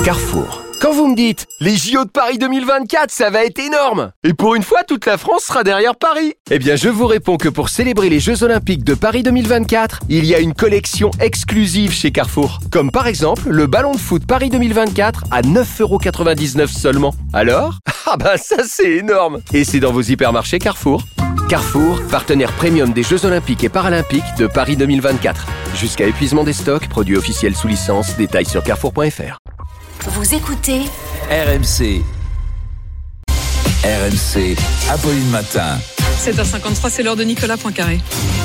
Carrefour. Quand vous me dites « Les JO de Paris 2024, ça va être énorme !» Et pour une fois, toute la France sera derrière Paris. Eh bien, je vous réponds que pour célébrer les Jeux Olympiques de Paris 2024, il y a une collection exclusive chez Carrefour. Comme par exemple, le ballon de foot Paris 2024 à 9,99€ seulement. Alors ? Ah ben ça c'est énorme ! Et c'est dans vos hypermarchés Carrefour. Carrefour, partenaire premium des Jeux Olympiques et Paralympiques de Paris 2024. Jusqu'à épuisement des stocks, produits officiels sous licence, détails sur carrefour.fr. Vous écoutez RMC. RMC, Apolline Matin. 7h53, c'est l'heure de Nicolas Poincaré.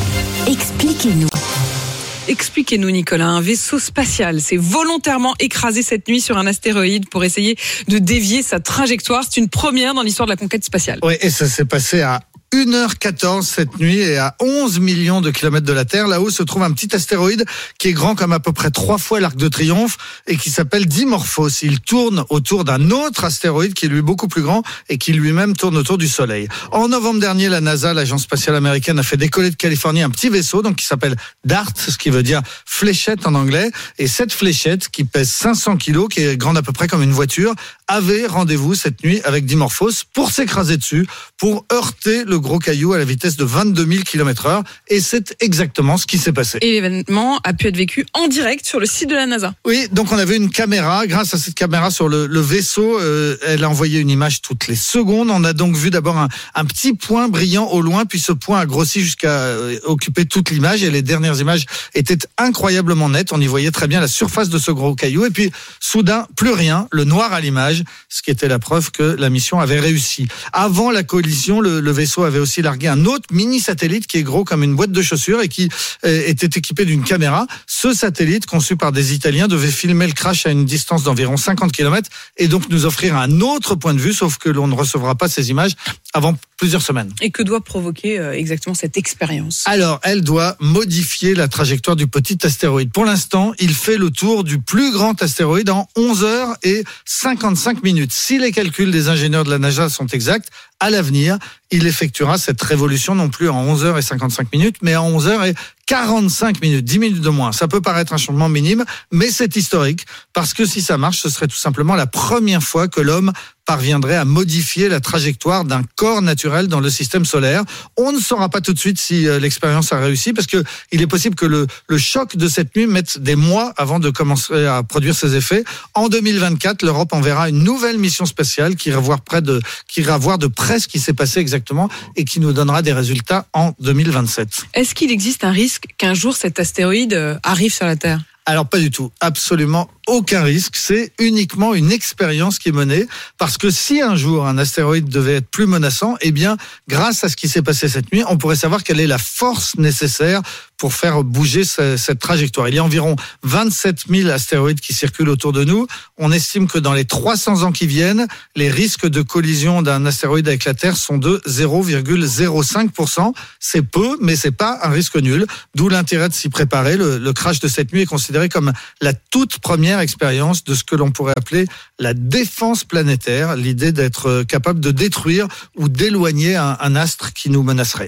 Expliquez-nous Nicolas, un vaisseau spatial s'est volontairement écrasé cette nuit sur un astéroïde pour essayer de dévier sa trajectoire. C'est une première dans l'histoire de la conquête spatiale. Oui, et ça s'est passé à 1h14 cette nuit et à 11 millions de kilomètres de la Terre. Là-haut se trouve un petit astéroïde qui est grand comme à peu près 3 fois l'Arc de Triomphe et qui s'appelle Dimorphos. Il tourne autour d'un autre astéroïde qui est lui beaucoup plus grand et qui lui-même tourne autour du Soleil. En novembre dernier, la NASA, l'agence spatiale américaine, a fait décoller de Californie un petit vaisseau donc qui s'appelle DART, ce qui veut dire fléchette en anglais. Et cette fléchette qui pèse 500 kilos, qui est grande à peu près comme une voiture, avait rendez-vous cette nuit avec Dimorphos pour s'écraser dessus, pour heurter le gros caillou à la vitesse de 22 000 km/h. Et c'est exactement ce qui s'est passé. Et l'événement a pu être vécu en direct sur le site de la NASA. Oui, donc on avait une caméra. Grâce à cette caméra sur le vaisseau, elle a envoyé une image toutes les secondes. On a donc vu d'abord un petit point brillant au loin, puis ce point a grossi jusqu'à occuper toute l'image. Et les dernières images étaient incroyablement nettes. On y voyait très bien la surface de ce gros caillou. Et puis, soudain, plus rien, le noir à l'image, ce qui était la preuve que la mission avait réussi. Avant la collision, le vaisseau avait aussi largué un autre mini-satellite qui est gros comme une boîte de chaussures et qui était équipé d'une caméra. Ce satellite, conçu par des Italiens, devait filmer le crash à une distance d'environ 50 km et donc nous offrir un autre point de vue, sauf que l'on ne recevra pas ces images avant plusieurs semaines. Et que doit provoquer exactement cette expérience ? Alors, elle doit modifier la trajectoire du petit astéroïde. Pour l'instant, il fait le tour du plus grand astéroïde en 11h55. Si les calculs des ingénieurs de la NASA sont exacts, à l'avenir, il effectuera cette révolution non plus en 11h55, mais en 11h45, 10 minutes de moins. Ça peut paraître un changement minime, mais c'est historique, parce que si ça marche, ce serait tout simplement la première fois que l'homme parviendrait à modifier la trajectoire d'un corps naturel dans le système solaire. On ne saura pas tout de suite si l'expérience a réussi, parce que il est possible que le choc de cette nuit mette des mois avant de commencer à produire ses effets. En 2024, l'Europe enverra une nouvelle mission spatiale qui ira voir de près ce qui s'est passé exactement et qui nous donnera des résultats en 2027. Est-ce qu'il existe un risque qu'un jour cet astéroïde arrive sur la Terre ? Alors pas du tout, absolument aucun risque, c'est uniquement une expérience qui est menée, parce que si un jour un astéroïde devait être plus menaçant, eh bien grâce à ce qui s'est passé cette nuit, on pourrait savoir quelle est la force nécessaire pour faire bouger cette trajectoire. Il y a environ 27 000 astéroïdes qui circulent autour de nous. On estime que dans les 300 ans qui viennent, les risques de collision d'un astéroïde avec la Terre sont de 0,05%. C'est peu, mais c'est pas un risque nul. D'où l'intérêt de s'y préparer. Le crash de cette nuit est considéré comme la toute première expérience de ce que l'on pourrait appeler la défense planétaire, l'idée d'être capable de détruire ou d'éloigner un astre qui nous menacerait.